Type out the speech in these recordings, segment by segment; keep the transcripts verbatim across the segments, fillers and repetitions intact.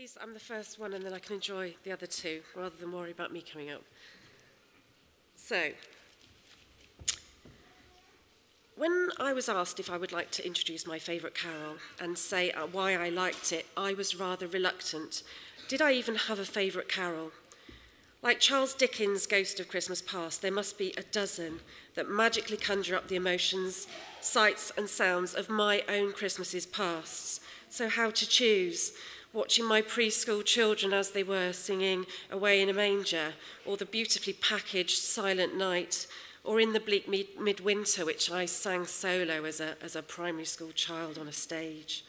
pleased I'm the first one and then I can enjoy the other two rather than worry about me coming up. So, when I was asked if I would like to introduce my favourite carol and say uh, why I liked it, I was rather reluctant. Did I even have a favourite carol? Like Charles Dickens' Ghost of Christmas Past, there must be a dozen that magically conjure up the emotions, sights and sounds of my own Christmases past. So how to choose? Watching my preschool children as they were singing Away in a Manger, or the beautifully packaged Silent Night, or In the Bleak Mid- Midwinter, which I sang solo as a, as a primary school child on a stage.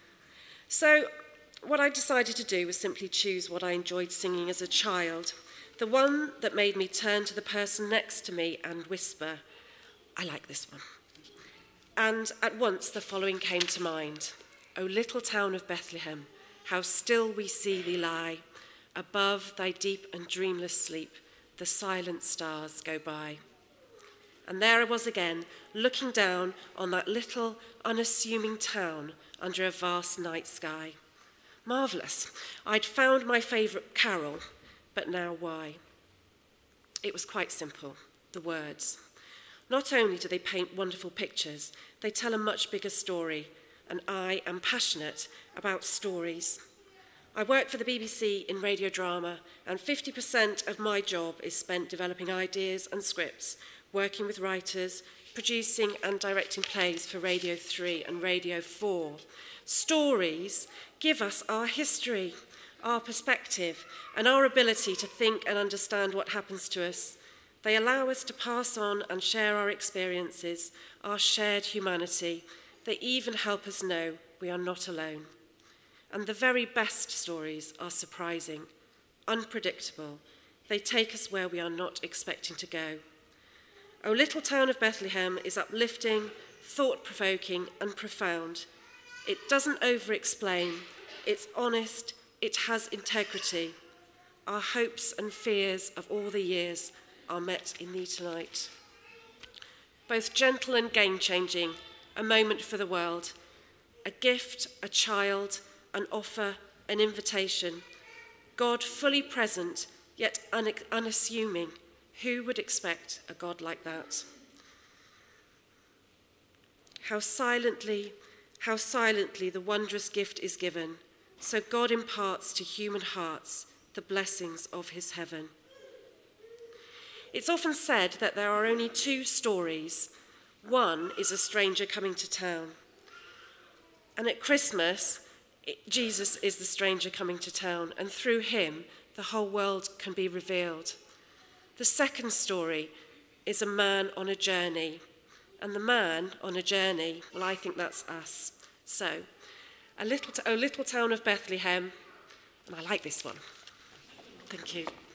So what I decided to do was simply choose what I enjoyed singing as a child, the one that made me turn to the person next to me and whisper, I like this one. And at once the following came to mind. O little town of Bethlehem, how still we see thee lie. Above thy deep and dreamless sleep, the silent stars go by. And there I was again, looking down on that little unassuming town under a vast night sky. Marvellous. I'd found my favourite carol, but now why? It was quite simple, the words. Not only do they paint wonderful pictures, they tell a much bigger story, and I am passionate about stories. I work for the B B C in radio drama, and fifty percent of my job is spent developing ideas and scripts, working with writers, producing and directing plays for Radio three and Radio four. Stories give us our history, our perspective, and our ability to think and understand what happens to us. They allow us to pass on and share our experiences, our shared humanity. They even help us know we are not alone. And the very best stories are surprising, unpredictable. They take us where we are not expecting to go. O Little Town of Bethlehem is uplifting, thought-provoking, and profound. It doesn't over-explain. It's honest. It has integrity. Our hopes and fears of all the years are met in thee tonight. Both gentle and game-changing, a moment for the world, a gift, a child, an offer, an invitation. God fully present, yet un- unassuming. Who would expect a God like that? How silently, how silently the wondrous gift is given, so God imparts to human hearts the blessings of his heaven. It's often said that there are only two stories. One is a stranger coming to town. And at Christmas, it, Jesus is the stranger coming to town, and through him, the whole world can be revealed. The second story is a man on a journey. And the man on a journey, well, I think that's us. So, a little, t- a little town of Bethlehem, and I like this one. Thank you.